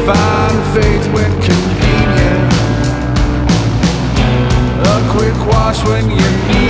find faith when convenient, a quick wash when you need